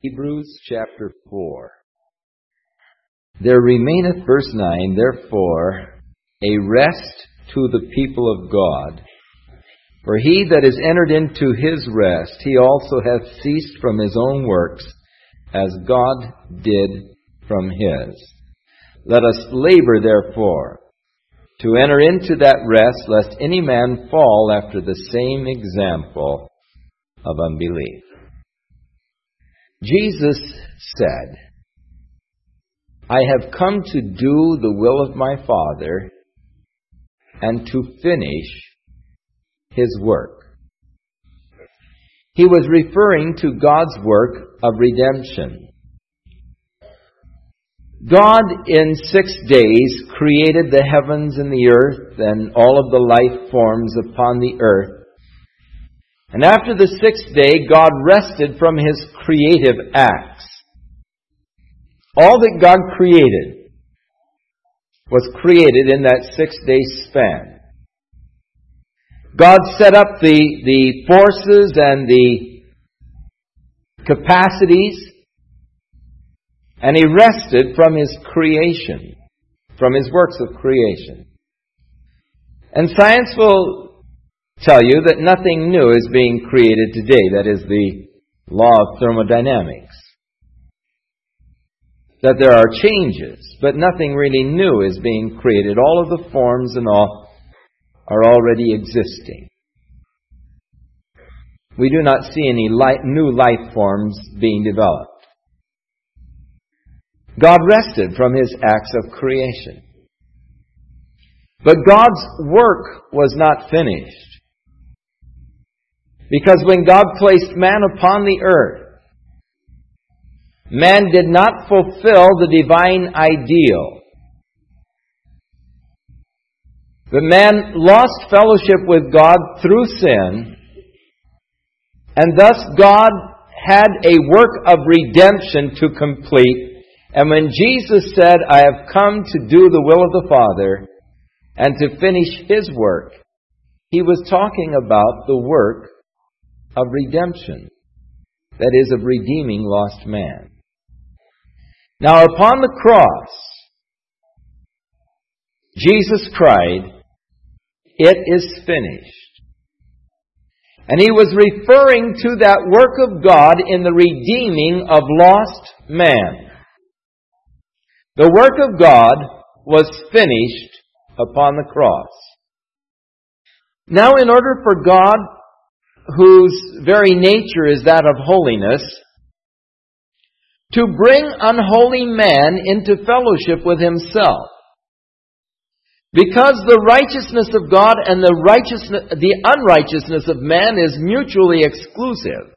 Hebrews chapter 4. There remaineth, verse 9, therefore, a rest to the people of God. For he that is entered into his rest, he also hath ceased from his own works, as God did from his. Let us labor, therefore, to enter into that rest, lest any man fall after the same example of unbelief. Jesus said, I have come to do the will of my Father and to finish His work. He was referring to God's work of redemption. God in 6 days created the heavens and the earth and all of the life forms upon the earth. And after the 6th day, God rested from His creative acts. All that God created was created in that 6-day span. God set up the forces and the capacities, and He rested from His creation, from His works of creation. And science will tell you that nothing new is being created today. That is the law of thermodynamics. That there are changes, but nothing really new is being created. All of the forms and all are already existing. We do not see any new life forms being developed. God rested from His acts of creation. But God's work was not finished. Because when God placed man upon the earth, man did not fulfill the divine ideal. The man lost fellowship with God through sin, and thus God had a work of redemption to complete. And when Jesus said, I have come to do the will of the Father and to finish His work, He was talking about the work of redemption, that is, of redeeming lost man. Now, upon the cross, Jesus cried, it is finished. And He was referring to that work of God in the redeeming of lost man. The work of God was finished upon the cross. Now, in order for God, whose very nature is that of holiness, to bring unholy man into fellowship with Himself, because the righteousness of God and the unrighteousness of man is mutually exclusive.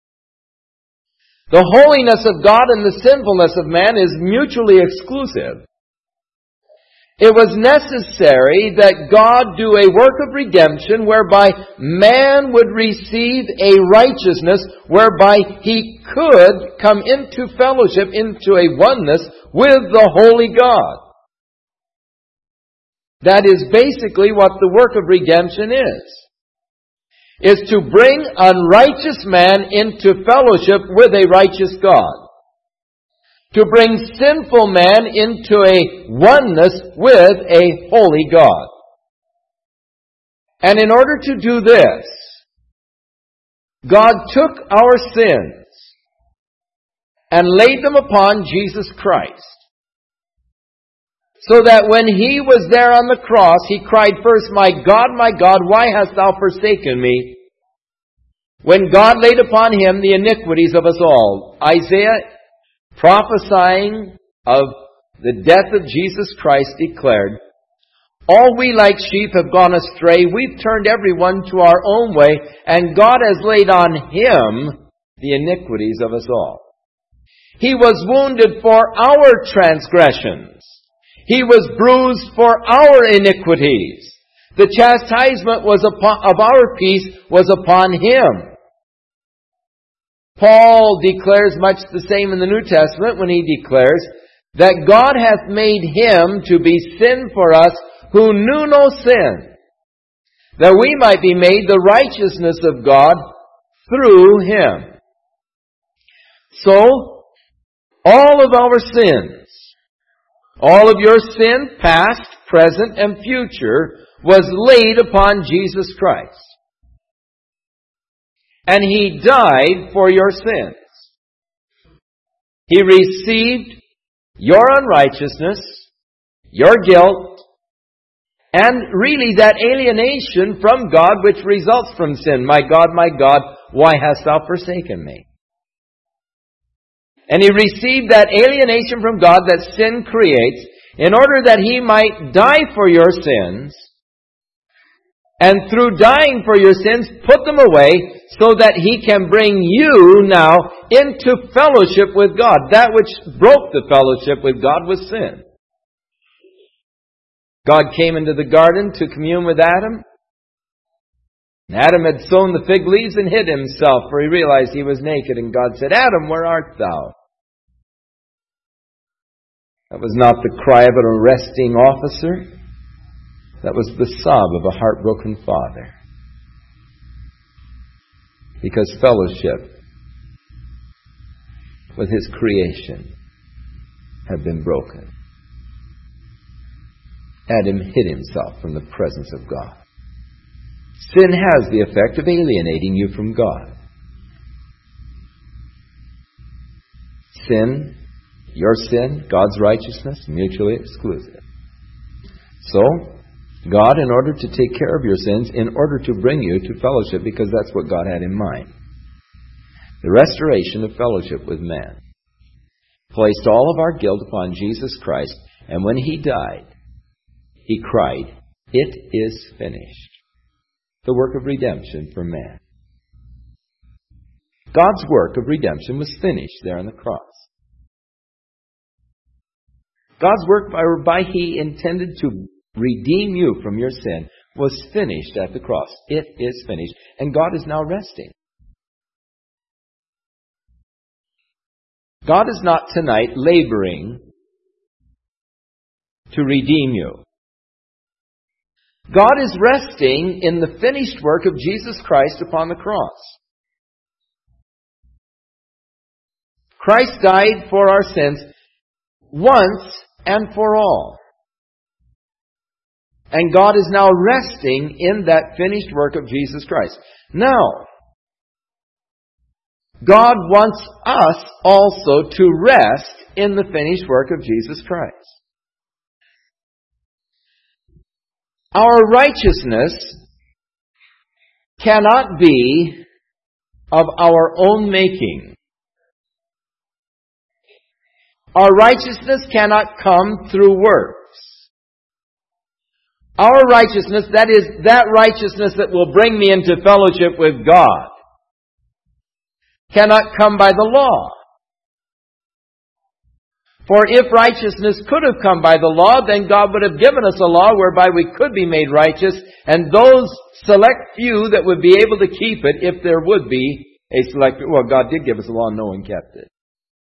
The holiness of God and the sinfulness of man is mutually exclusive. It was necessary that God do a work of redemption whereby man would receive a righteousness whereby he could come into fellowship, into a oneness with the holy God. That is basically what the work of redemption is to bring unrighteous man into fellowship with a righteous God. To bring sinful man into a oneness with a holy God. And in order to do this, God took our sins and laid them upon Jesus Christ. So that when He was there on the cross, He cried first, my God, why hast Thou forsaken me? When God laid upon Him the iniquities of us all. Isaiah, prophesying of the death of Jesus Christ, declared, all we like sheep have gone astray. We've turned everyone to our own way, and God has laid on Him the iniquities of us all. He was wounded for our transgressions. He was bruised for our iniquities. The chastisement of our peace was upon Him. Paul declares much the same in the New Testament when he declares that God hath made Him to be sin for us who knew no sin, that we might be made the righteousness of God through Him. So, all of our sins, all of your sin, past, present, and future, was laid upon Jesus Christ. And He died for your sins. He received your unrighteousness, your guilt, and really that alienation from God which results from sin. My God, why hast thou forsaken me? And He received that alienation from God that sin creates in order that He might die for your sins, and through dying for your sins, put them away so that He can bring you now into fellowship with God. That which broke the fellowship with God was sin. God came into the garden to commune with Adam. Adam had sown the fig leaves and hid himself, for he realized he was naked. And God said, Adam, where art thou? That was not the cry of an arresting officer. That was the sob of a heartbroken father. Because fellowship with His creation had been broken. Adam hid himself from the presence of God. Sin has the effect of alienating you from God. Sin, your sin, God's righteousness, mutually exclusive. So, God, in order to take care of your sins, in order to bring you to fellowship, because that's what God had in mind, the restoration of fellowship with man, placed all of our guilt upon Jesus Christ, and when He died, He cried, "It is finished." The work of redemption for man. God's work of redemption was finished there on the cross. God's work whereby He intended to redeem you from your sin was finished at the cross. It is finished. And God is now resting. God is not tonight laboring to redeem you. God is resting in the finished work of Jesus Christ upon the cross. Christ died for our sins once and for all. And God is now resting in that finished work of Jesus Christ. Now, God wants us also to rest in the finished work of Jesus Christ. Our righteousness cannot be of our own making. Our righteousness cannot come through works. Our righteousness, that is, that righteousness that will bring me into fellowship with God, cannot come by the law. For if righteousness could have come by the law, then God would have given us a law whereby we could be made righteous, and those select few that would be able to keep it, if there would be a select... Well, God did give us a law, and no one kept it.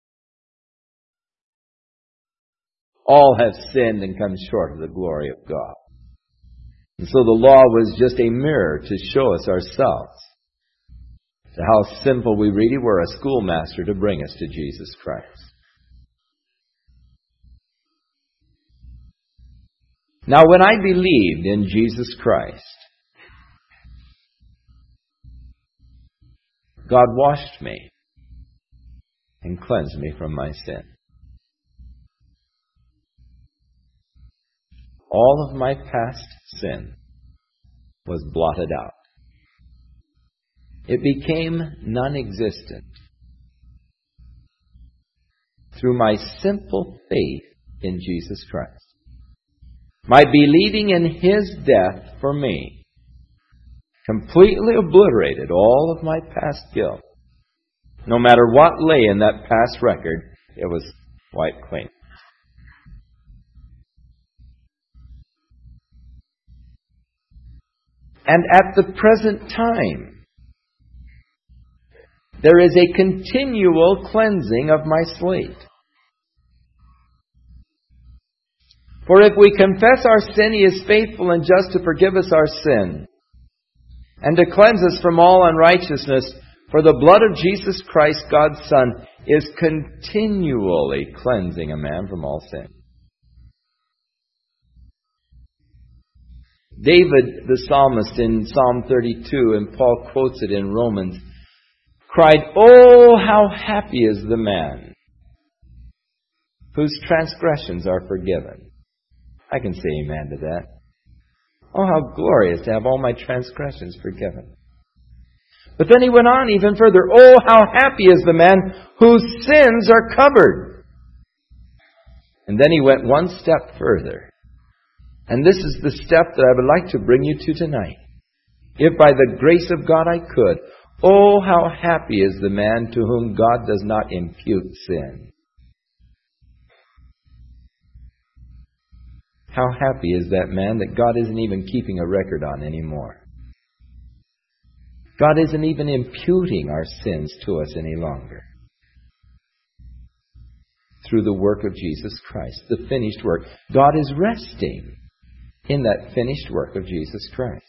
All have sinned and come short of the glory of God. And so the law was just a mirror to show us ourselves, to how sinful we really were, a schoolmaster to bring us to Jesus Christ. Now, when I believed in Jesus Christ, God washed me and cleansed me from my sin. All of my past sin was blotted out. It became non-existent through my simple faith in Jesus Christ. My believing in His death for me completely obliterated all of my past guilt. No matter what lay in that past record, it was wiped clean. And at the present time, there is a continual cleansing of my slate. For if we confess our sin, He is faithful and just to forgive us our sin and to cleanse us from all unrighteousness. For the blood of Jesus Christ, God's Son, is continually cleansing a man from all sin. David, the psalmist, in Psalm 32, and Paul quotes it in Romans, cried, "Oh, how happy is the man whose transgressions are forgiven." I can say amen to that. Oh, how glorious to have all my transgressions forgiven. But then he went on even further. "Oh, how happy is the man whose sins are covered." And then he went one step further. And this is the step that I would like to bring you to tonight. If by the grace of God I could. Oh, how happy is the man to whom God does not impute sin. How happy is that man that God isn't even keeping a record on anymore. God isn't even imputing our sins to us any longer. Through the work of Jesus Christ, the finished work. God is resting in that finished work of Jesus Christ.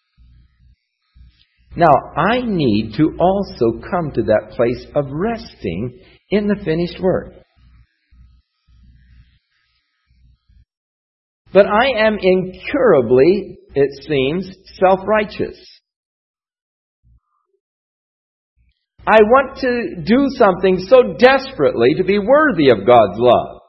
Now, I need to also come to that place of resting in the finished work. But I am incurably, it seems, self-righteous. I want to do something so desperately to be worthy of God's love.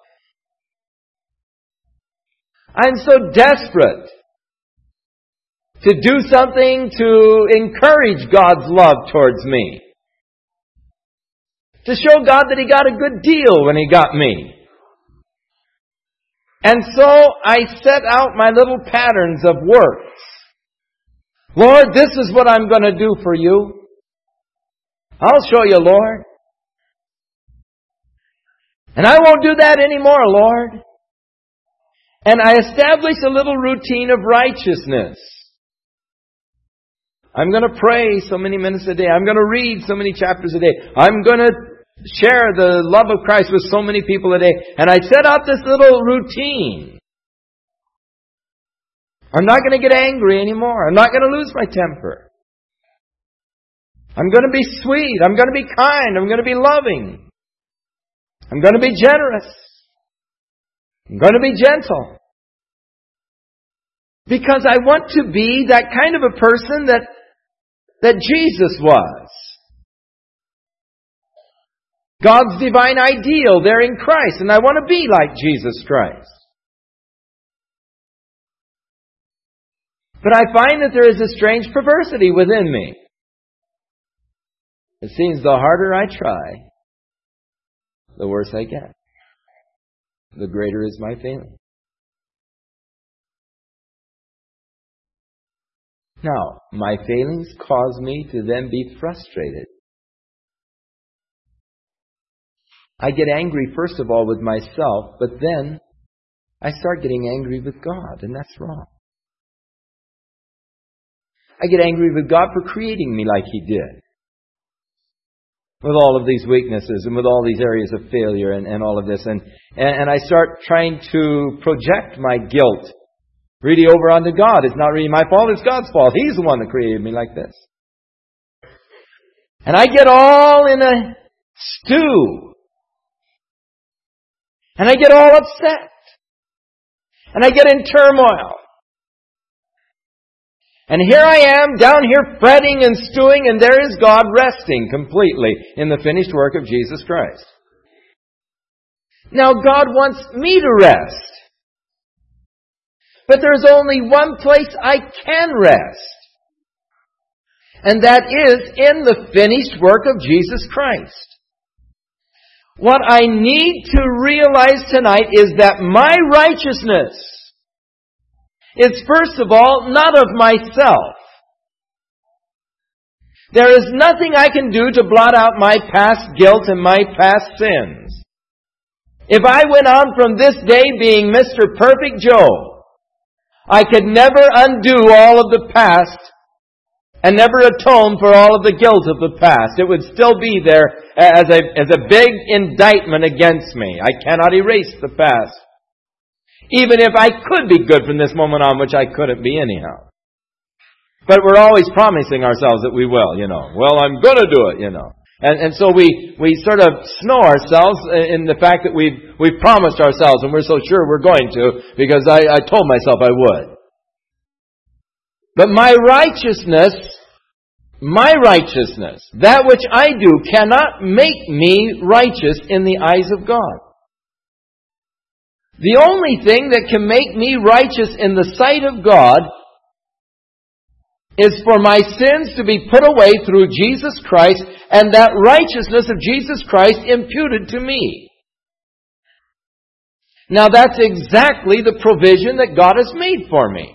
I'm so desperate to do something to encourage God's love towards me. To show God that He got a good deal when He got me. And so I set out my little patterns of works. Lord, this is what I'm going to do for you. I'll show you, Lord. And I won't do that anymore, Lord. And I establish a little routine of righteousness. I'm going to pray so many minutes a day. I'm going to read so many chapters a day. I'm going to share the love of Christ with so many people a day. And I set out this little routine. I'm not going to get angry anymore. I'm not going to lose my temper. I'm going to be sweet. I'm going to be kind. I'm going to be loving. I'm going to be generous. I'm going to be gentle. Because I want to be that kind of a person that Jesus was. God's divine ideal there in Christ. And I want to be like Jesus Christ. But I find that there is a strange perversity within me. It seems the harder I try, the worse I get. The greater is my failing. Now, my failings cause me to then be frustrated. I get angry, first of all, with myself, but then I start getting angry with God, and that's wrong. I get angry with God for creating me like He did. With all of these weaknesses and with all these areas of failure and all of this. And I start trying to project my guilt really over onto God. It's not really my fault, it's God's fault. He's the one that created me like this. And I get all in a stew. And I get all upset. And I get in turmoil. And here I am, down here fretting and stewing, and there is God resting completely in the finished work of Jesus Christ. Now God wants me to rest. But there's only one place I can rest. And that is in the finished work of Jesus Christ. What I need to realize tonight is that my righteousness is, first of all, not of myself. There is nothing I can do to blot out my past guilt and my past sins. If I went on from this day being Mr. Perfect Joe, I could never undo all of the past and never atone for all of the guilt of the past. It would still be there as a big indictment against me. I cannot erase the past. Even if I could be good from this moment on, which I couldn't be anyhow. But we're always promising ourselves that we will, Well, I'm going to do it, And so we sort of snow ourselves in the fact that we've promised ourselves and we're so sure we're going to because I told myself I would. But my righteousness, that which I do, cannot make me righteous in the eyes of God. The only thing that can make me righteous in the sight of God is for my sins to be put away through Jesus Christ and that righteousness of Jesus Christ imputed to me. Now that's exactly the provision that God has made for me.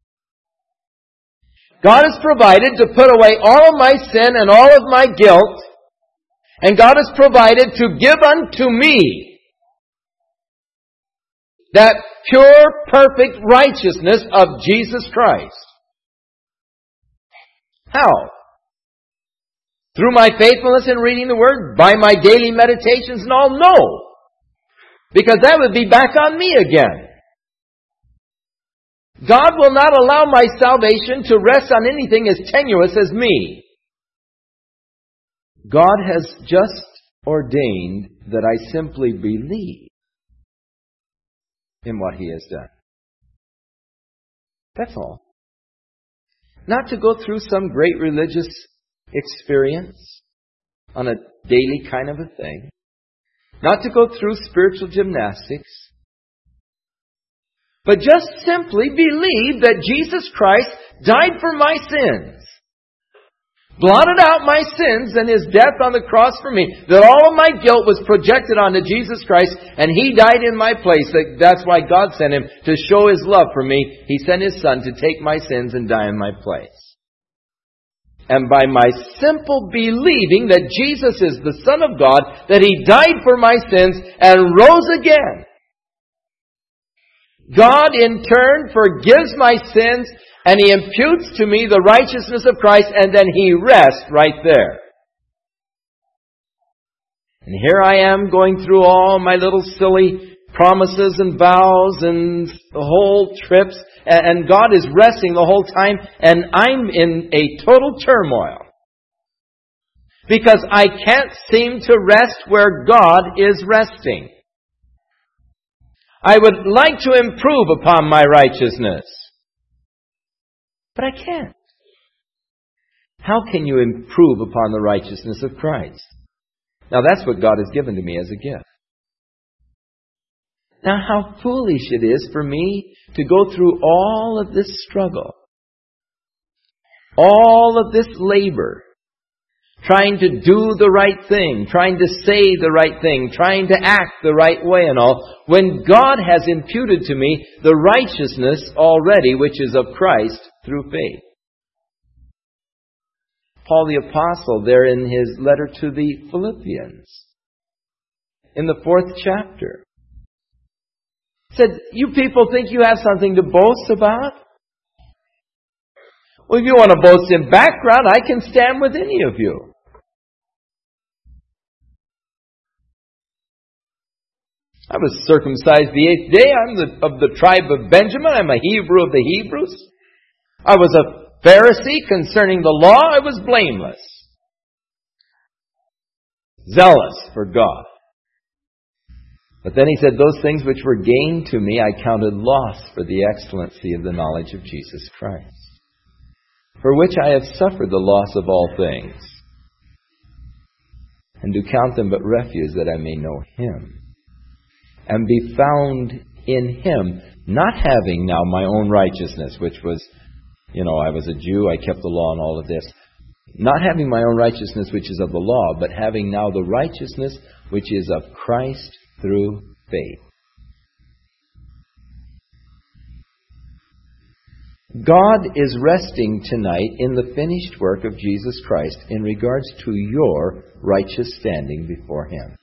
God has provided to put away all of my sin and all of my guilt, and God has provided to give unto me that pure, perfect righteousness of Jesus Christ. How? Through my faithfulness in reading the Word? By my daily meditations and all? No. Because that would be back on me again. God will not allow my salvation to rest on anything as tenuous as me. God has just ordained that I simply believe in what He has done. That's all. Not to go through some great religious experience on a daily kind of a thing. Not to go through spiritual gymnastics. But just simply believe that Jesus Christ died for my sins. Blotted out my sins and His death on the cross for me. That all of my guilt was projected onto Jesus Christ and He died in my place. That's why God sent Him to show His love for me. He sent His Son to take my sins and die in my place. And by my simple believing that Jesus is the Son of God, that He died for my sins and rose again, God in turn forgives my sins and He imputes to me the righteousness of Christ, and then He rests right there. And here I am going through all my little silly promises and vows and the whole trips, and God is resting the whole time, and I'm in a total turmoil. Because I can't seem to rest where God is resting. I would like to improve upon my righteousness. But I can't. How can you improve upon the righteousness of Christ? Now that's what God has given to me as a gift. Now how foolish it is for me to go through all of this struggle, all of this labor, trying to do the right thing, trying to say the right thing, trying to act the right way and all, when God has imputed to me the righteousness already which is of Christ through faith. Paul the Apostle, there in his letter to the Philippians, in the 4th chapter, said, you people think you have something to boast about? Well, if you want to boast in background, I can stand with any of you. I was circumcised the 8th day. I'm of the tribe of Benjamin. I'm a Hebrew of the Hebrews. I was a Pharisee concerning the law. I was blameless. Zealous for God. But then he said, those things which were gained to me, I counted loss for the excellency of the knowledge of Jesus Christ, for which I have suffered the loss of all things, and do count them but refuse that I may know Him, and be found in Him, not having now my own righteousness, which was, I was a Jew, I kept the law and all of this. Not having my own righteousness, which is of the law, but having now the righteousness which is of Christ through faith. God is resting tonight in the finished work of Jesus Christ in regards to your righteous standing before Him.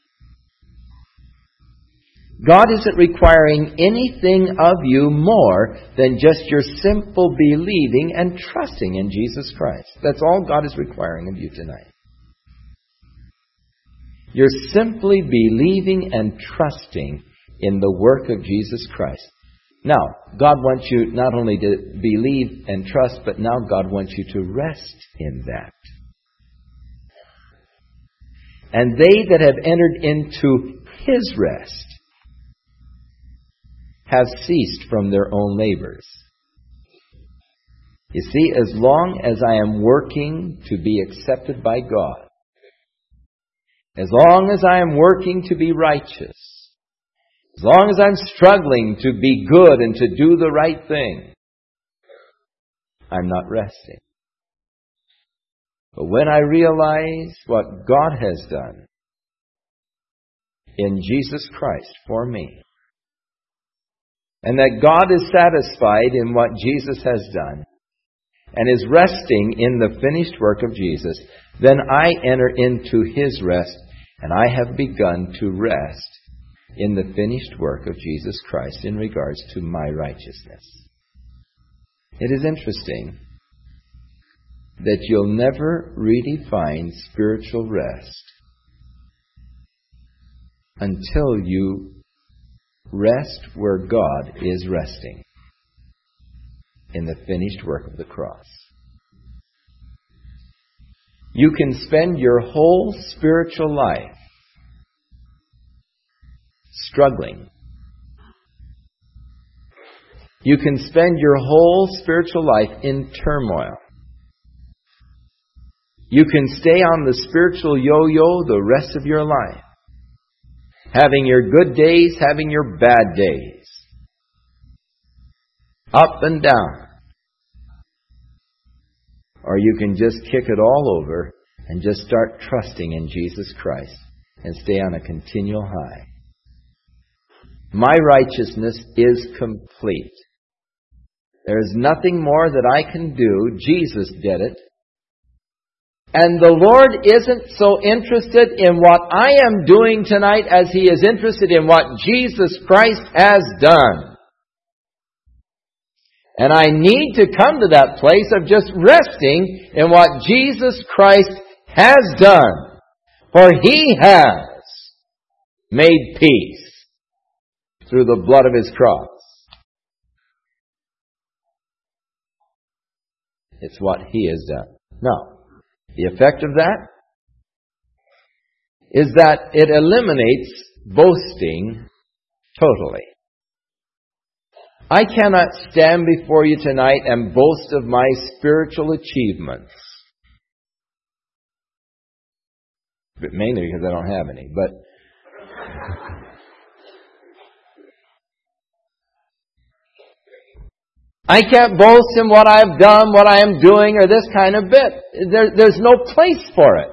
God isn't requiring anything of you more than just your simple believing and trusting in Jesus Christ. That's all God is requiring of you tonight. You're simply believing and trusting in the work of Jesus Christ. Now, God wants you not only to believe and trust, but now God wants you to rest in that. And they that have entered into His rest have ceased from their own labors. You see, as long as I am working to be accepted by God, as long as I am working to be righteous, as long as I'm struggling to be good and to do the right thing, I'm not resting. But when I realize what God has done in Jesus Christ for me, and that God is satisfied in what Jesus has done, and is resting in the finished work of Jesus, then I enter into His rest, and I have begun to rest in the finished work of Jesus Christ in regards to my righteousness. It is interesting that you'll never really find spiritual rest until you rest where God is resting, in the finished work of the cross. You can spend your whole spiritual life struggling. You can spend your whole spiritual life in turmoil. You can stay on the spiritual yo-yo the rest of your life, having your good days, having your bad days, up and down. Or you can just kick it all over and just start trusting in Jesus Christ and stay on a continual high. My righteousness is complete. There is nothing more that I can do. Jesus did it. And the Lord isn't so interested in what I am doing tonight as He is interested in what Jesus Christ has done. And I need to come to that place of just resting in what Jesus Christ has done. For He has made peace through the blood of His cross. It's what He has done. Now, the effect of that is that it eliminates boasting totally. I cannot stand before you tonight and boast of my spiritual achievements. But mainly because I don't have any. But I can't boast in what I've done, what I am doing, or this kind of bit. There's no place for it.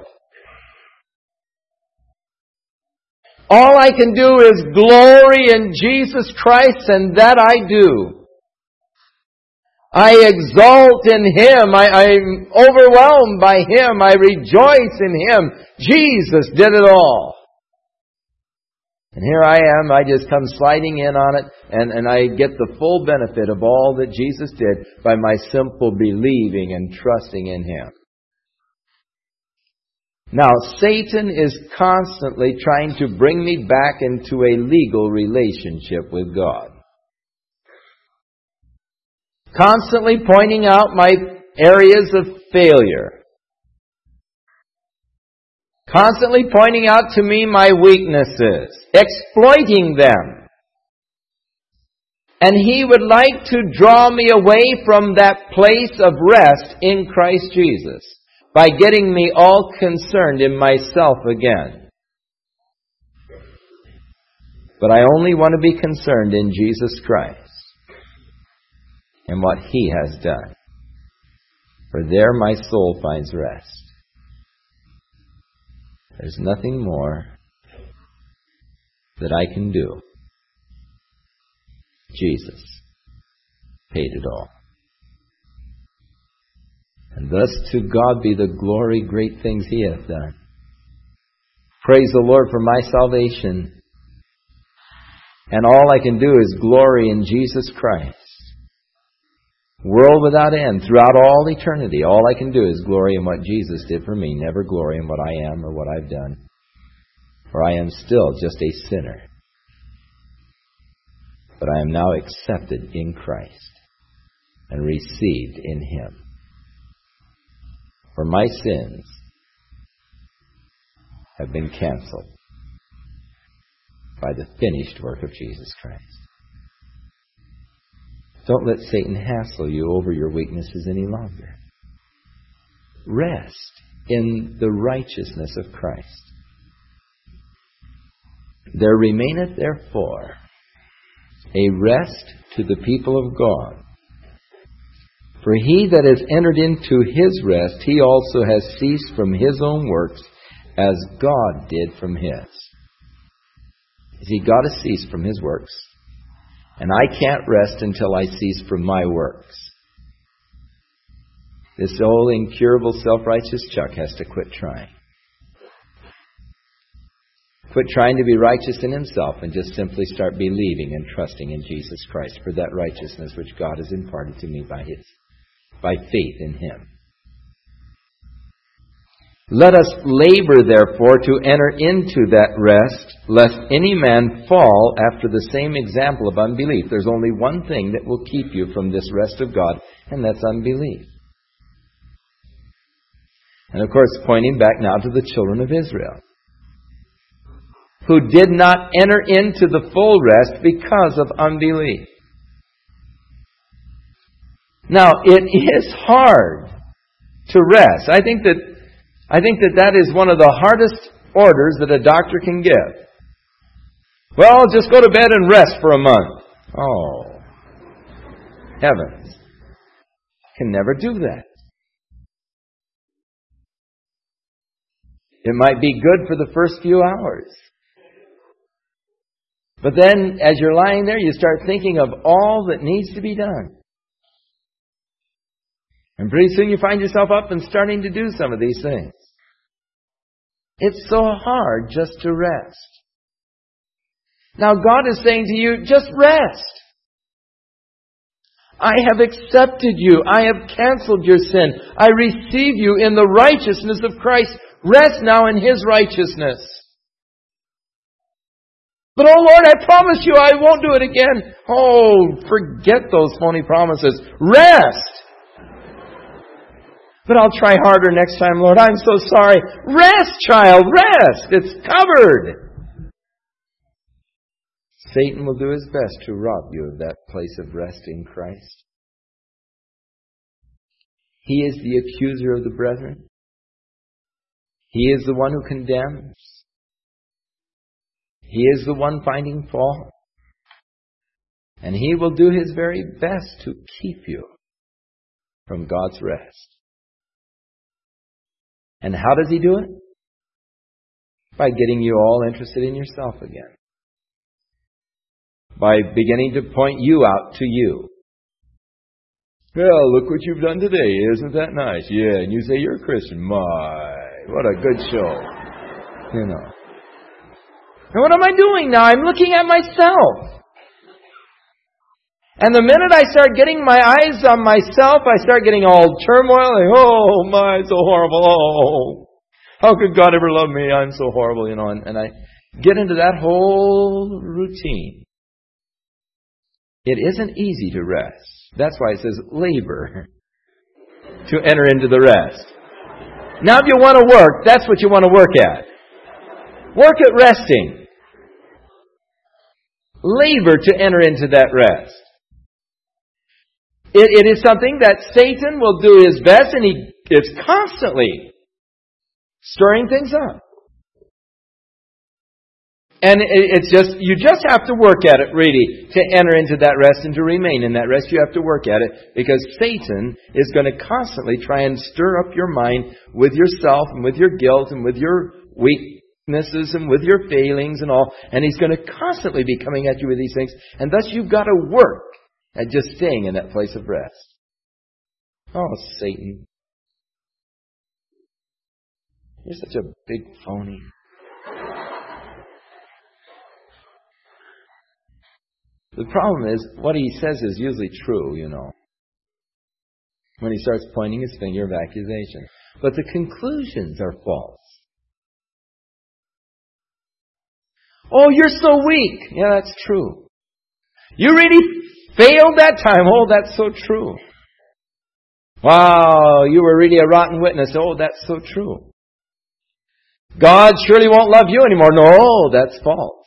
All I can do is glory in Jesus Christ, and that I do. I exalt in Him. I'm overwhelmed by Him. I rejoice in Him. Jesus did it all. And here I am, I just come sliding in on it, and I get the full benefit of all that Jesus did by my simple believing and trusting in Him. Now, Satan is constantly trying to bring me back into a legal relationship with God. Constantly pointing out my areas of failure. Constantly pointing out to me my weaknesses. Exploiting them. And he would like to draw me away from that place of rest in Christ Jesus by getting me all concerned in myself again. But I only want to be concerned in Jesus Christ and what He has done. For there my soul finds rest. There's nothing more that I can do. Jesus paid it all. And thus to God be the glory, great things He hath done. Praise the Lord for my salvation. And all I can do is glory in Jesus Christ. World without end, throughout all eternity, all I can do is glory in what Jesus did for me, never glory in what I am or what I've done. For I am still just a sinner. but I am now accepted in Christ and received in Him. For my sins have been canceled by the finished work of Jesus Christ. Don't let Satan hassle you over your weaknesses any longer. Rest in the righteousness of Christ. There remaineth therefore a rest to the people of God. For he that has entered into his rest, he also has ceased from his own works, as God did from his. See, God has ceased from His works. And I can't rest until I cease from my works. This old incurable self-righteous Chuck has to quit trying. Quit trying to be righteous in himself and just simply start believing and trusting in Jesus Christ for that righteousness which God has imparted to me by faith in Him. Let us labor, therefore, to enter into that rest, lest any man fall after the same example of unbelief. There's only one thing that will keep you from this rest of God, and that's unbelief. And of course, pointing back now to the children of Israel, who did not enter into the full rest because of unbelief. Now, it is hard to rest. I think that is one of the hardest orders that a doctor can give. Well, just go to bed and rest for a month. Oh, heavens. Can never do that. It might be good for the first few hours. But then, as you're lying there, you start thinking of all that needs to be done. And pretty soon you find yourself up and starting to do some of these things. It's so hard just to rest. Now God is saying to you, just rest. I have accepted you. I have canceled your sin. I receive you in the righteousness of Christ. Rest now in His righteousness. But oh Lord, I promise you I won't do it again. Oh, forget those phony promises. Rest! But I'll try harder next time, Lord. I'm so sorry. Rest, child, rest. It's covered. Satan will do his best to rob you of that place of rest in Christ. He is the accuser of the brethren. He is the one who condemns. He is the one finding fault. And he will do his very best to keep you from God's rest. And how does he do it? By getting you all interested in yourself again. By beginning to point you out to you. Well, look what you've done today. Isn't that nice? Yeah, and you say you're a Christian. My, what a good show. You know. And what am I doing now? I'm looking at myself. And the minute I start getting my eyes on myself, I start getting all turmoil. Like, oh my, so horrible. Oh, how could God ever love me? I'm so horrible, you know. And I get into that whole routine. It isn't easy to rest. That's why it says labor to enter into the rest. Now if you want to work, that's what you want to work at. Work at resting. Labor to enter into that rest. It is something that Satan will do his best, and he is constantly stirring things up. And it's just, you just have to work at it, really, to enter into that rest and to remain in that rest. You have to work at it, because Satan is going to constantly try and stir up your mind with yourself and with your guilt and with your weaknesses and with your failings and all. And he's going to constantly be coming at you with these things. And thus you've got to work at just staying in that place of rest. Oh, Satan. You're such a big phony. The problem is, what he says is usually true, you know. When he starts pointing his finger of accusation. But the conclusions are false. Oh, you're so weak. Yeah, that's true. You really failed that time. Oh, that's so true. Wow, you were really a rotten witness. Oh, that's so true. God surely won't love you anymore. No, that's false.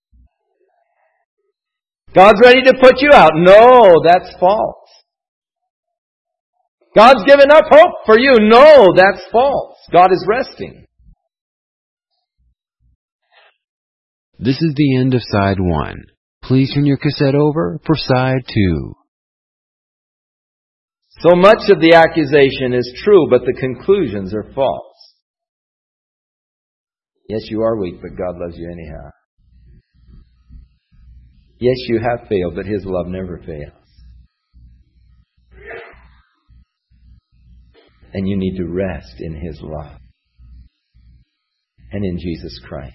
God's ready to put you out. No, that's false. God's given up hope for you. No, that's false. God is resting. This is the end of side 1. Please turn your cassette over for side 2. So much of the accusation is true, but the conclusions are false. Yes, you are weak, but God loves you anyhow. Yes, you have failed, but His love never fails. And you need to rest in His love and in Jesus Christ.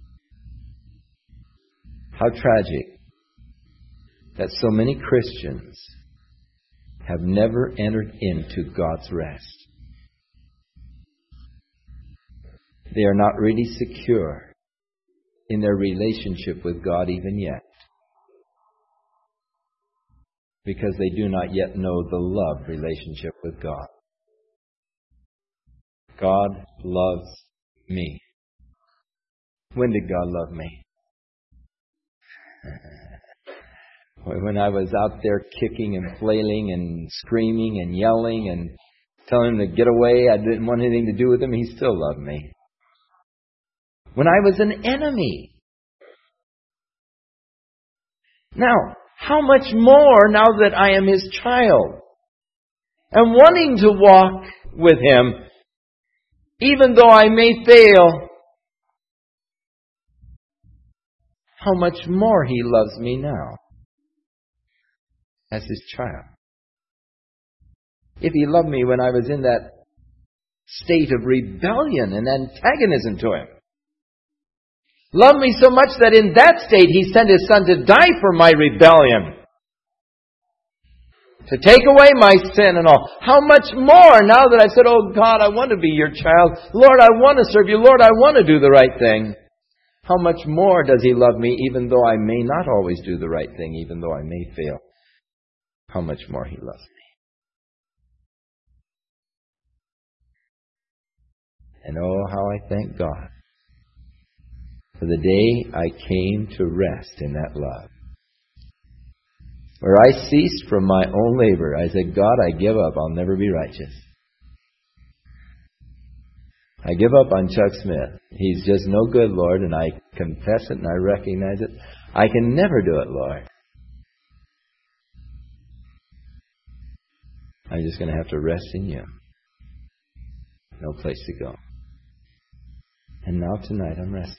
How tragic that so many Christians have never entered into God's rest. They are not really secure in their relationship with God even yet, because they do not yet know the love relationship with God. God loves me. When did God love me? When I was out there kicking and flailing and screaming and yelling and telling him to get away, I didn't want anything to do with him, He still loved me. When I was an enemy. Now, how much more now that I am His child and wanting to walk with Him, even though I may fail, how much more He loves me now as His child. If He loved me when I was in that state of rebellion and antagonism to Him, loved me so much that in that state He sent His Son to die for my rebellion, to take away my sin and all. How much more now that I said, oh God, I want to be your child. Lord, I want to serve you. Lord, I want to do the right thing. How much more does He love me even though I may not always do the right thing, even though I may fail? How much more He loves me. And oh, how I thank God for the day I came to rest in that love. Where I ceased from my own labor, I said, God, I give up. I'll never be righteous. I give up on Chuck Smith. He's just no good, Lord, and I confess it and I recognize it. I can never do it, Lord. I'm just going to have to rest in You. No place to go. And now tonight I'm resting.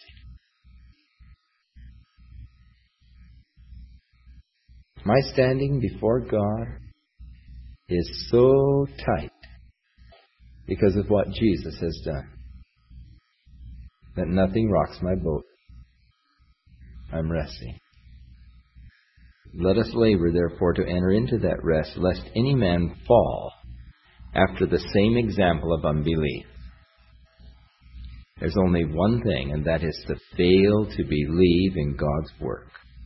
My standing before God is so tight because of what Jesus has done that nothing rocks my boat. I'm resting. Let us labor, therefore, to enter into that rest, lest any man fall after the same example of unbelief. There's only one thing, and that is to fail to believe in God's work.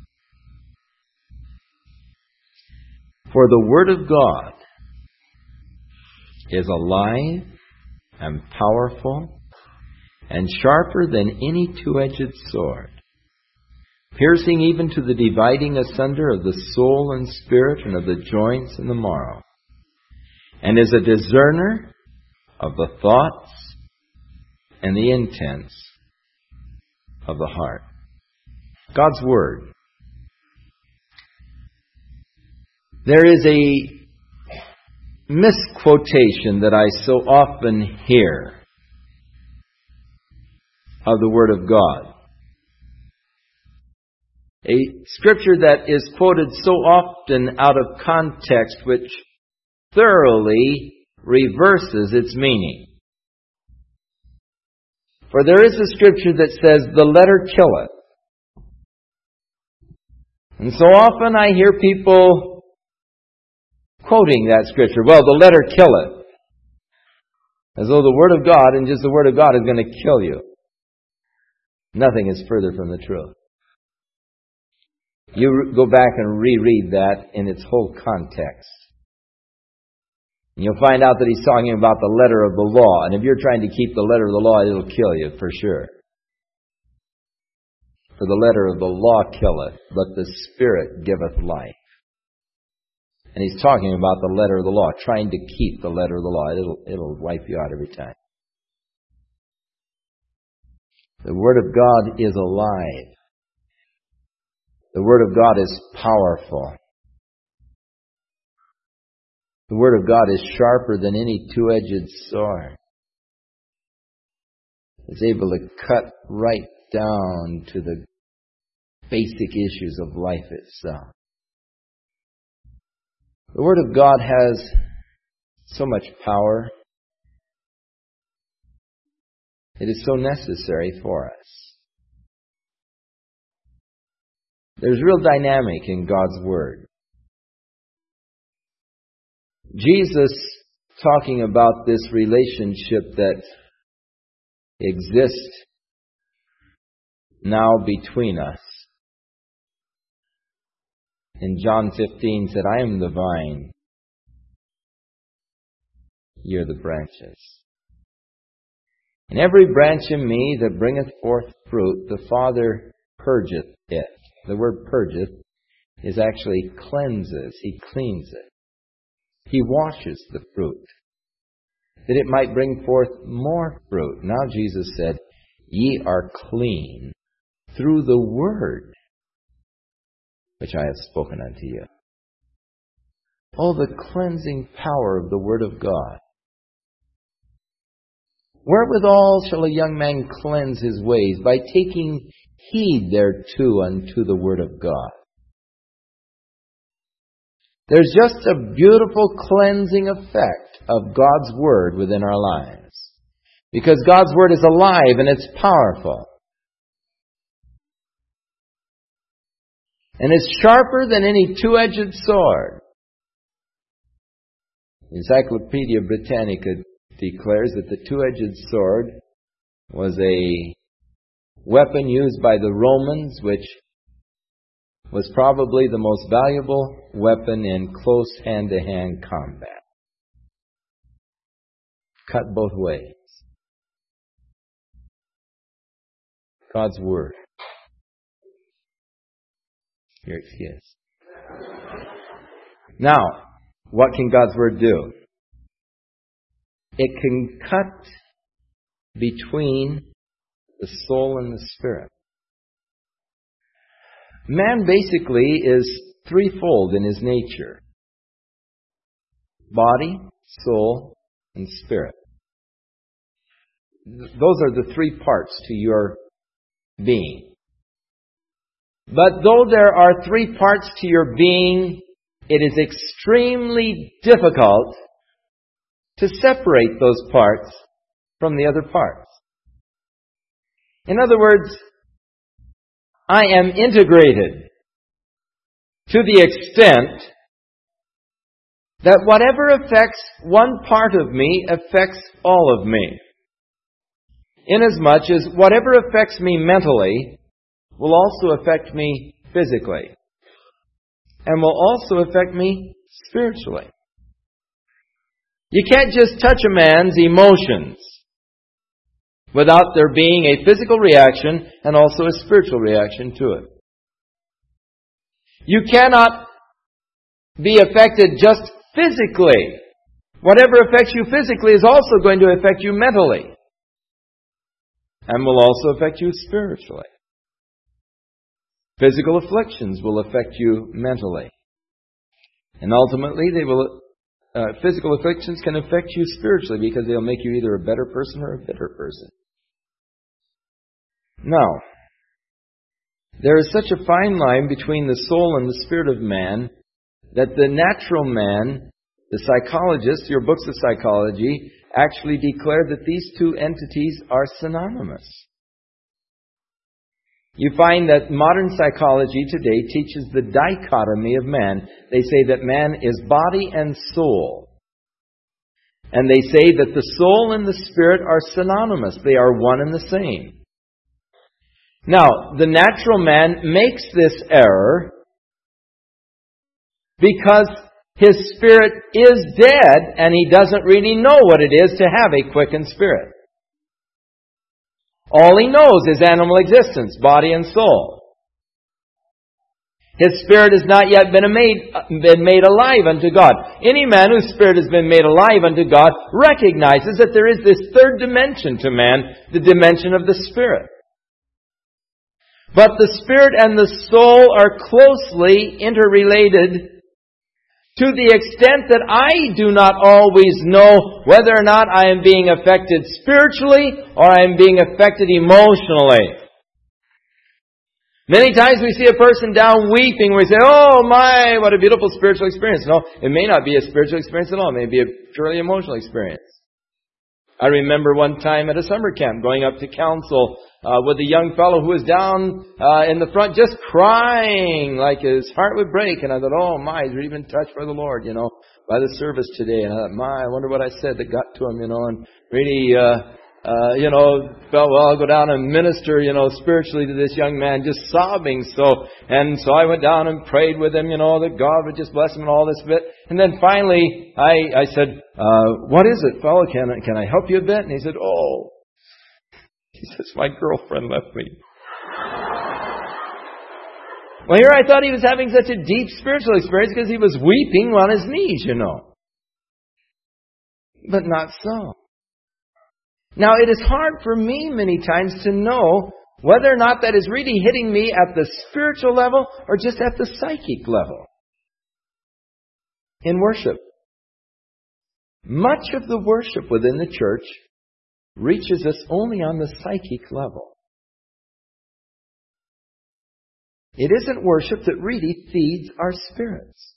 For the Word of God is alive and powerful and sharper than any two-edged sword, piercing even to the dividing asunder of the soul and spirit and of the joints and the marrow, and is a discerner of the thoughts and the intents of the heart. God's Word. There is a misquotation that I so often hear of the Word of God. A scripture that is quoted so often out of context, which thoroughly reverses its meaning. For there is a scripture that says, the letter killeth. And so often I hear people quoting that scripture. Well, the letter killeth. As though the Word of God and just the Word of God is going to kill you. Nothing is further from the truth. You go back and reread that in its whole context. And you'll find out that he's talking about the letter of the law. And if you're trying to keep the letter of the law, it'll kill you for sure. For the letter of the law killeth, but the Spirit giveth life. And he's talking about the letter of the law, trying to keep the letter of the law. It'll wipe you out every time. The Word of God is alive. The Word of God is powerful. The Word of God is sharper than any two-edged sword. It's able to cut right down to the basic issues of life itself. The Word of God has so much power. It is so necessary for us. There's real dynamic in God's Word. Jesus, talking about this relationship that exists now between us, in John 15 said, I am the vine, ye are the branches. And every branch in me that bringeth forth fruit, the Father purgeth it. The word purgeth is actually cleanses. He cleans it. He washes the fruit, that it might bring forth more fruit. Now Jesus said, ye are clean through the word which I have spoken unto you. Oh, the cleansing power of the Word of God. Wherewithal shall a young man cleanse his ways? By taking heed thereto unto the Word of God. There's just a beautiful cleansing effect of God's Word within our lives. Because God's Word is alive and it's powerful. And it's sharper than any two-edged sword. Encyclopedia Britannica declares that the two-edged sword was a weapon used by the Romans, which was probably the most valuable weapon in close hand-to-hand combat. Cut both ways. God's Word. Your excuse. Now, what can God's Word do? It can cut between the soul and the spirit. Man basically is threefold in his nature. Body, soul, and spirit. Those are the three parts to your being. But though there are three parts to your being, it is extremely difficult to separate those parts from the other parts. In other words, I am integrated to the extent that whatever affects one part of me affects all of me. Inasmuch as whatever affects me mentally will also affect me physically and will also affect me spiritually. You can't just touch a man's emotions without there being a physical reaction and also a spiritual reaction to it. You cannot be affected just physically. Whatever affects you physically is also going to affect you mentally and will also affect you spiritually. Physical afflictions will affect you mentally. And ultimately, physical afflictions can affect you spiritually because they'll make you either a better person or a bitter person. Now, there is such a fine line between the soul and the spirit of man that the natural man, the psychologists, your books of psychology, actually declare that these two entities are synonymous. You find that modern psychology today teaches the dichotomy of man. They say that man is body and soul. And they say that the soul and the spirit are synonymous. They are one and the same. Now, the natural man makes this error because his spirit is dead and he doesn't really know what it is to have a quickened spirit. All he knows is animal existence, body and soul. His spirit has not yet been made alive unto God. Any man whose spirit has been made alive unto God recognizes that there is this third dimension to man, the dimension of the spirit. But the spirit and the soul are closely interrelated to the extent that I do not always know whether or not I am being affected spiritually or I am being affected emotionally. Many times we see a person down weeping, we say, oh my, what a beautiful spiritual experience. No, it may not be a spiritual experience at all. It may be a purely emotional experience. I remember one time at a summer camp going up to counsel with a young fellow who was down in the front just crying like his heart would break. And I thought, oh my, he's really been touched by the Lord, by the service today. And I thought, my, I wonder what I said that got to him, and really, felt, well, I'll go down and minister, spiritually to this young man, just sobbing. So I went down and prayed with him, that God would just bless him and all this bit. And then finally, I said, what is it, fellow? Can I help you a bit? And he said, oh, he says, my girlfriend left me. Well, here I thought he was having such a deep spiritual experience because he was weeping on his knees, But not so. Now, it is hard for me many times to know whether or not that is really hitting me at the spiritual level or just at the psychic level. In worship, much of the worship within the church reaches us only on the psychic level. It isn't worship that really feeds our spirits.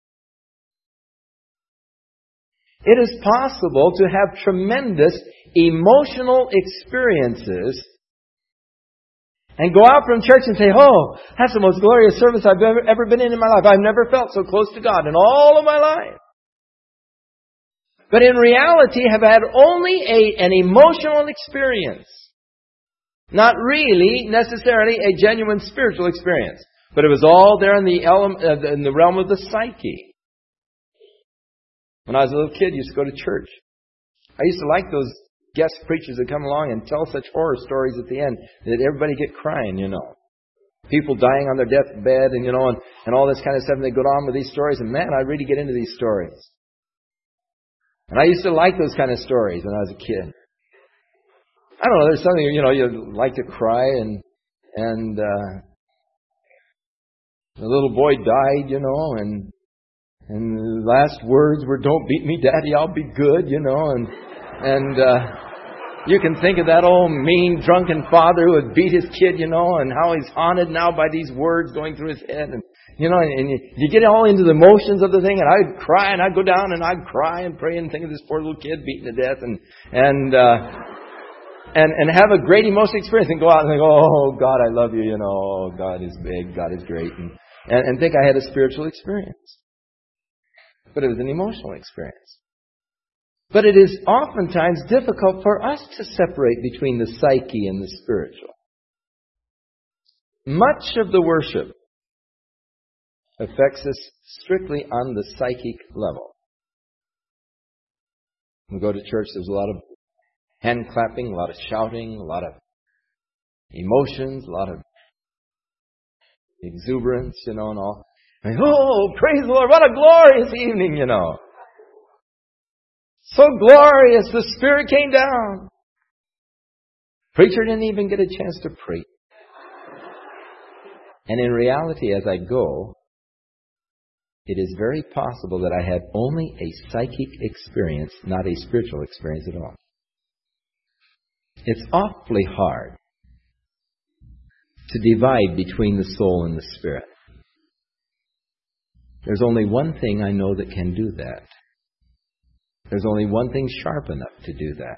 It is possible to have tremendous emotional experiences and go out from church and say, oh, that's the most glorious service I've ever been in my life. I've never felt so close to God in all of my life. But in reality, have had only an emotional experience. Not really necessarily a genuine spiritual experience. But it was all there in the realm of the psyche. When I was a little kid, I used to go to church. I used to like those guest preachers that come along and tell such horror stories at the end that everybody get crying, People dying on their deathbed and all this kind of stuff. And they go on with these stories. And man, I really get into these stories. And I used to like those kind of stories when I was a kid. I don't know, there's something, you like to cry and the little boy died, and the last words were, don't beat me, Daddy, I'll be good, and you can think of that old mean drunken father who would beat his kid, and how he's haunted now by these words going through his head, and you get all into the emotions of the thing, and I'd cry, and I'd go down, and I'd cry and pray and think of this poor little kid beaten to death, and have a great emotional experience, and go out and think, oh, God, I love you, oh, God is big, God is great, and think I had a spiritual experience. But it was an emotional experience. But it is oftentimes difficult for us to separate between the psyche and the spiritual. Much of the worship affects us strictly on the psychic level. When we go to church, there's a lot of hand clapping, a lot of shouting, a lot of emotions, a lot of exuberance, and all. And, oh, praise the Lord, what a glorious evening, So glorious, the Spirit came down. Preacher didn't even get a chance to preach. And in reality, as I go, it is very possible that I had only a psychic experience, not a spiritual experience at all. It's awfully hard to divide between the soul and the spirit. There's only one thing I know that can do that. There's only one thing sharp enough to do that.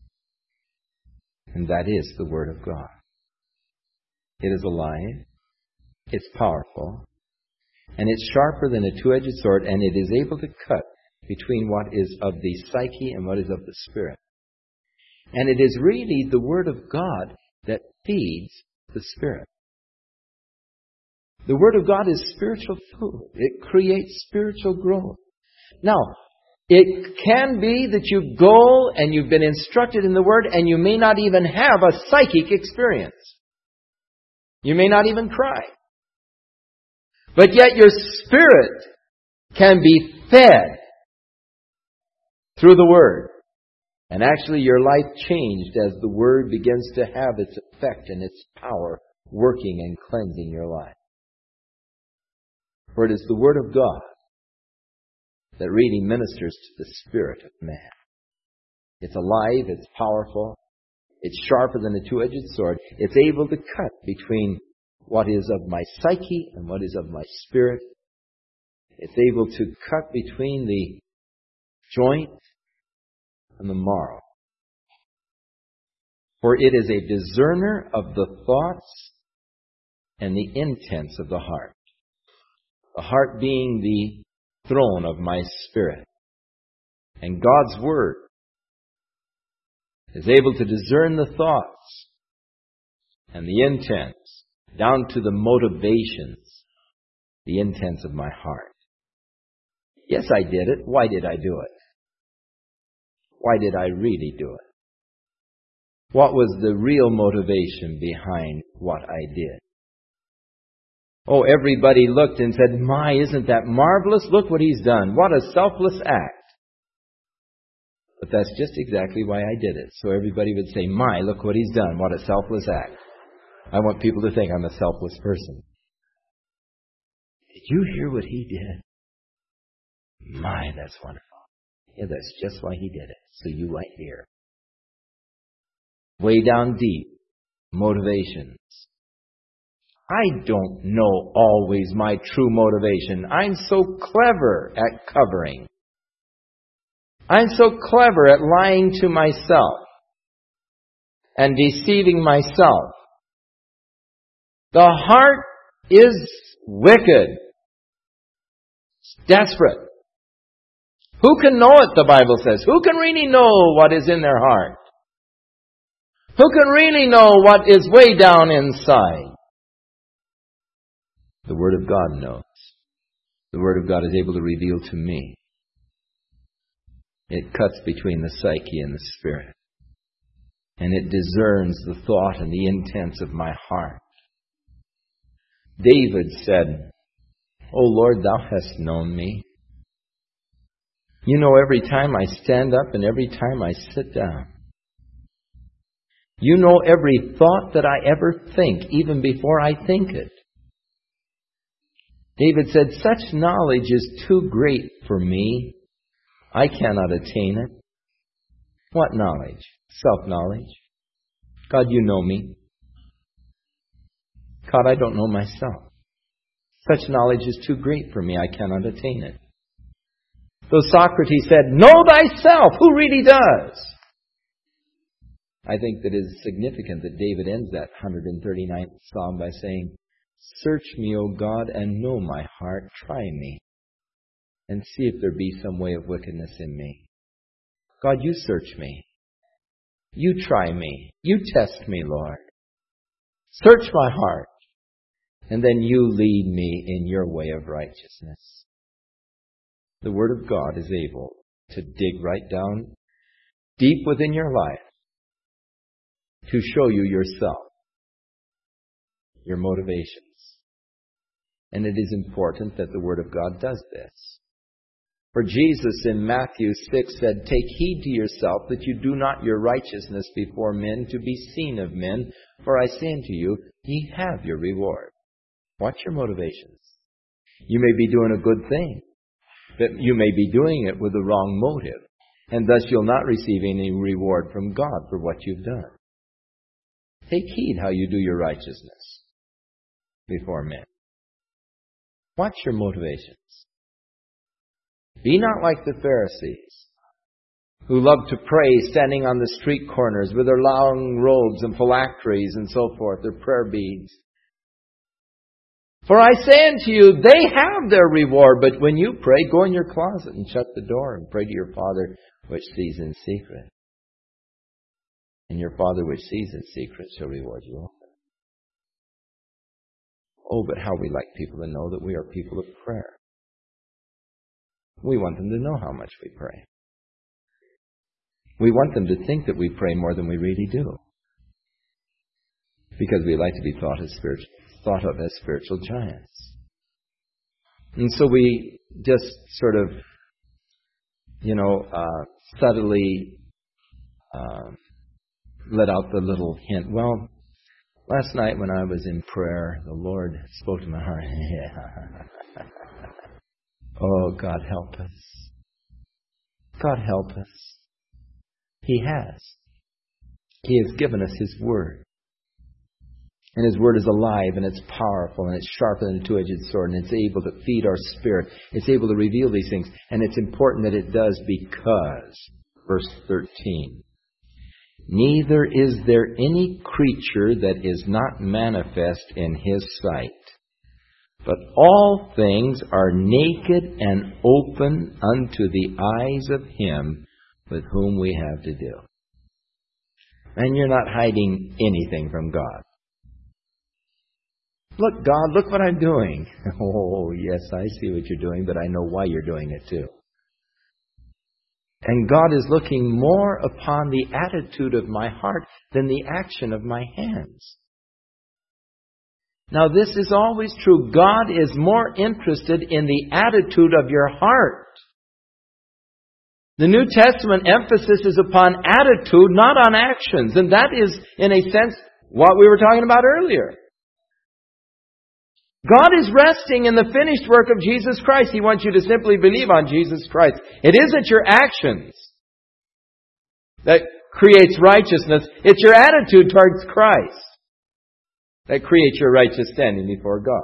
And that is the Word of God. It is alive. It's powerful. And it's sharper than a two-edged sword, and it is able to cut between what is of the psyche and what is of the spirit. And it is really the Word of God that feeds the Spirit. The Word of God is spiritual food. It creates spiritual growth. Now, it can be that you go and you've been instructed in the Word and you may not even have a psychic experience. You may not even cry. But yet your spirit can be fed through the Word. And actually your life changed as the Word begins to have its effect and its power working and cleansing your life. For it is the Word of God that really ministers to the spirit of man. It's alive, it's powerful, it's sharper than a two-edged sword. It's able to cut between what is of my psyche and what is of my spirit. It's able to cut between the joint and the marrow. For it is a discerner of the thoughts and the intents of the heart. The heart being the throne of my spirit. And God's Word is able to discern the thoughts and the intents down to the motivations, the intents of my heart. Yes, I did it. Why did I do it? Why did I really do it? What was the real motivation behind what I did? Oh, everybody looked and said, "My, isn't that marvelous? Look what he's done. What a selfless act." But that's just exactly why I did it. So everybody would say, "My, look what he's done. What a selfless act." I want people to think I'm a selfless person. Did you hear what he did? My, that's wonderful. Yeah, that's just why he did it. So you right here. Way down deep, motivations. I don't know always my true motivation. I'm so clever at covering. I'm so clever at lying to myself and deceiving myself. The heart is wicked. It's desperate. Who can know it, the Bible says? Who can really know what is in their heart? Who can really know what is way down inside? The Word of God knows. The Word of God is able to reveal to me. It cuts between the psyche and the spirit. And it discerns the thought and the intents of my heart. David said, "O Lord, thou hast known me. You know every time I stand up and every time I sit down. You know every thought that I ever think, even before I think it." David said, "Such knowledge is too great for me. I cannot attain it." What knowledge? Self-knowledge. God, you know me. God, I don't know myself. Such knowledge is too great for me. I cannot attain it. Though Socrates said, "Know thyself," who really does? I think that it is significant that David ends that 139th Psalm by saying, "Search me, O God, and know my heart. Try me, and see if there be some way of wickedness in me." God, you search me. You try me. You test me, Lord. Search my heart, and then you lead me in your way of righteousness. The Word of God is able to dig right down deep within your life to show you yourself, your motivations. And it is important that the Word of God does this. For Jesus in Matthew 6 said, "Take heed to yourself that you do not your righteousness before men to be seen of men, for I say unto you, ye have your reward." Watch your motivations. You may be doing a good thing, but you may be doing it with the wrong motive, and thus you'll not receive any reward from God for what you've done. Take heed how you do your righteousness before men. Watch your motivations. Be not like the Pharisees, who loved to pray standing on the street corners with their long robes and phylacteries and so forth, their prayer beads. For I say unto you, they have their reward, but when you pray, go in your closet and shut the door and pray to your Father which sees in secret. And your Father which sees in secret shall reward you openly. Oh, but how we like people to know that we are people of prayer. We want them to know how much we pray. We want them to think that we pray more than we really do. Because we like to be thought of as spiritual giants. And so we just sort of, subtly let out the little hint. Well, last night when I was in prayer, the Lord spoke to my heart. Yeah. Oh, God help us. God help us. He has. He has given us His Word. And His Word is alive, and it's powerful, and it's sharper than a two-edged sword, and it's able to feed our spirit. It's able to reveal these things. And it's important that it does because, verse 13, neither is there any creature that is not manifest in His sight, but all things are naked and open unto the eyes of Him with whom we have to do. And you're not hiding anything from God. Look, God, look what I'm doing. Oh, yes, I see what you're doing, but I know why you're doing it too. And God is looking more upon the attitude of my heart than the action of my hands. Now, this is always true. God is more interested in the attitude of your heart. The New Testament emphasis is upon attitude, not on actions. And that is, in a sense, what we were talking about earlier. God is resting in the finished work of Jesus Christ. He wants you to simply believe on Jesus Christ. It isn't your actions that creates righteousness. It's your attitude towards Christ that creates your righteous standing before God.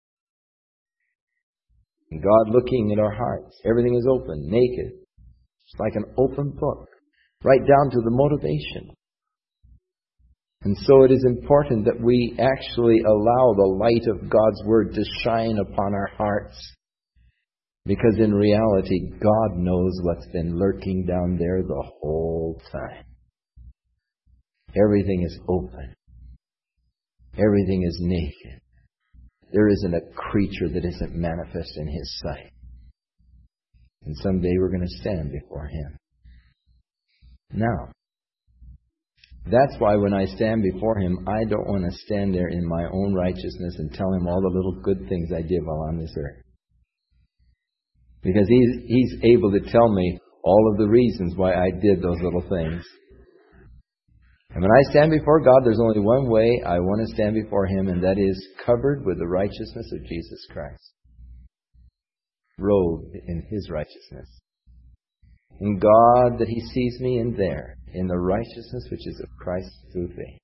And God looking at our hearts. Everything is open, naked. It's like an open book, right down to the motivation. And so it is important that we actually allow the light of God's Word to shine upon our hearts. Because in reality, God knows what's been lurking down there the whole time. Everything is open. Everything is naked. There isn't a creature that isn't manifest in His sight. And someday we're going to stand before Him. Now, that's why when I stand before Him, I don't want to stand there in my own righteousness and tell Him all the little good things I did while on this earth. Because He's able to tell me all of the reasons why I did those little things. And when I stand before God, there's only one way I want to stand before Him, and that is covered with the righteousness of Jesus Christ. Robed in His righteousness. And God, that He sees me in there, in the righteousness which is of Christ through faith.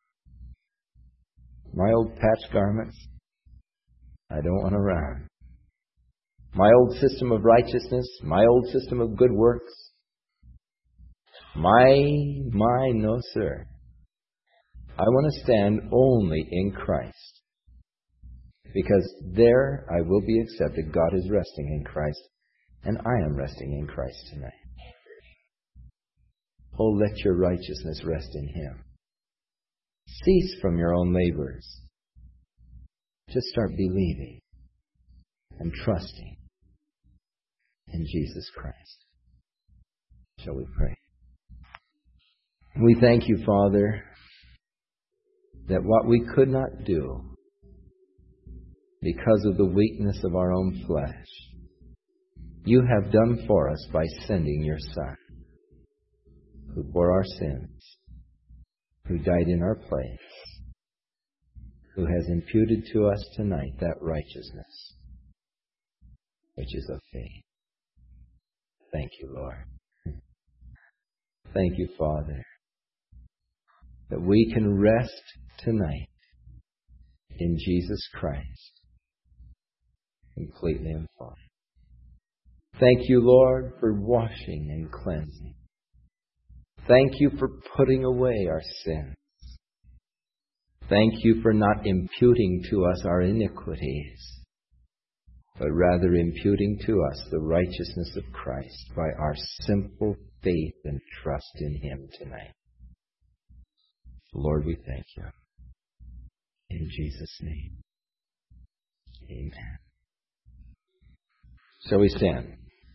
My old patch garments, I don't want around. My old system of righteousness, my old system of good works, no sir. I want to stand only in Christ. Because there I will be accepted. God is resting in Christ. And I am resting in Christ tonight. Oh, let your righteousness rest in Him. Cease from your own labors. Just start believing and trusting in Jesus Christ. Shall we pray? We thank You, Father, that what we could not do because of the weakness of our own flesh, You have done for us by sending Your Son, who bore our sins, who died in our place, who has imputed to us tonight that righteousness which is of faith. Thank You, Lord. Thank You, Father, that we can rest tonight in Jesus Christ, completely and fully. Thank You, Lord, for washing and cleansing. Thank You for putting away our sins. Thank You for not imputing to us our iniquities, but rather imputing to us the righteousness of Christ by our simple faith and trust in Him tonight. Lord, we thank You. In Jesus' name. Amen. Shall we stand?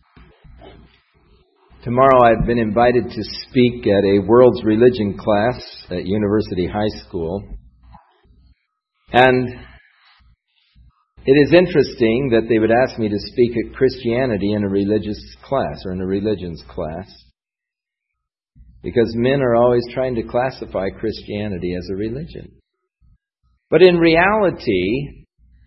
Tomorrow I've been invited to speak at a world's religion class at University High School. And it is interesting that they would ask me to speak at Christianity in a religious class or in a religions class, because men are always trying to classify Christianity as a religion. But in reality,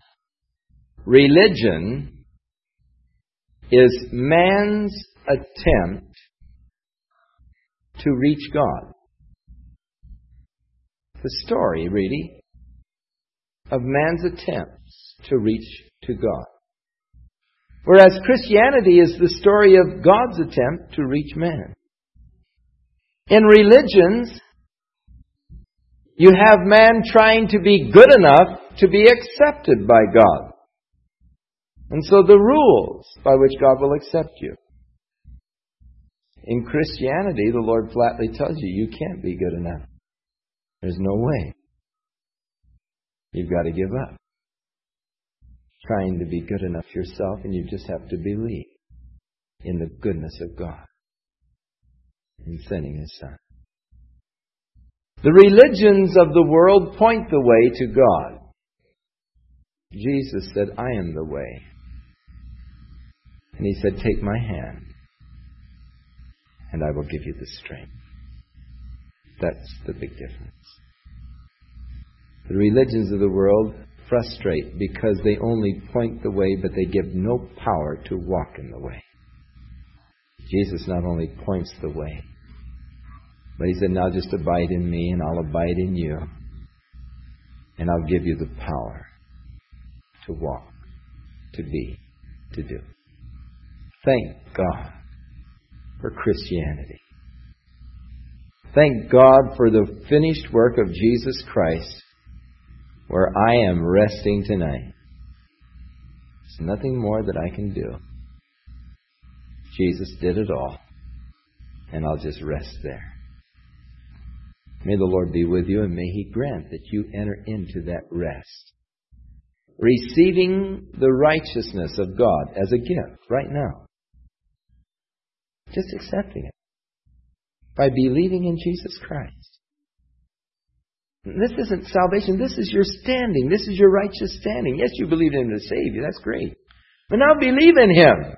religion is man's attempt to reach God. The story, really, of man's attempts to reach to God. Whereas Christianity is the story of God's attempt to reach man. In religions, you have man trying to be good enough to be accepted by God. And so the rules by which God will accept you. In Christianity, the Lord flatly tells you, you can't be good enough. There's no way. You've got to give up trying to be good enough yourself, and you just have to believe in the goodness of God in sending His Son. The religions of the world point the way to God. Jesus said, I am the way. And He said, take my hand, and I will give you the strength. That's the big difference. The religions of the world frustrate because they only point the way, but they give no power to walk in the way. Jesus not only points the way, but He said, now just abide in me, and I'll abide in you, and I'll give you the power to walk, to be, to do. Thank God for Christianity. Thank God for the finished work of Jesus Christ, where I am resting tonight. There's nothing more that I can do. Jesus did it all, and I'll just rest there. May the Lord be with you, and may He grant that you enter into that rest, receiving the righteousness of God as a gift right now. Just accepting it by believing in Jesus Christ. This isn't salvation. This is your standing. This is your righteous standing. Yes, you believe in Him to save you. That's great. But now believe in Him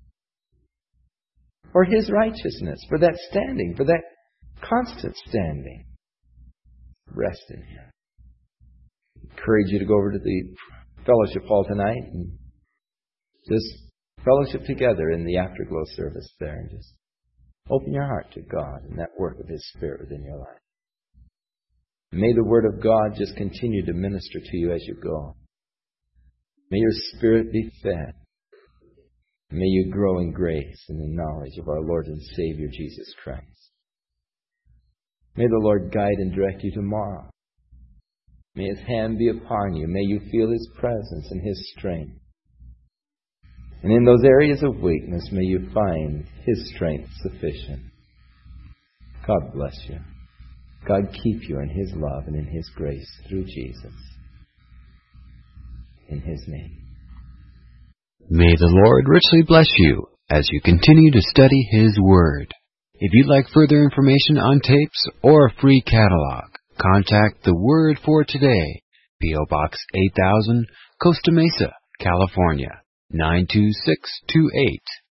for His righteousness, for that standing, for that constant standing. Rest in Him. I encourage you to go over to the fellowship hall tonight and just fellowship together in the afterglow service there, and just open your heart to God and that work of His Spirit within your life. May the Word of God just continue to minister to you as you go. May your spirit be fed. May you grow in grace and in knowledge of our Lord and Savior Jesus Christ. May the Lord guide and direct you tomorrow. May His hand be upon you. May you feel His presence and His strength. And in those areas of weakness, may you find His strength sufficient. God bless you. God keep you in His love and in His grace through Jesus. In His name. May the Lord richly bless you as you continue to study His Word. If you'd like further information on tapes or a free catalog, contact The Word for Today, P.O. Box 8000, Costa Mesa, California, 92628.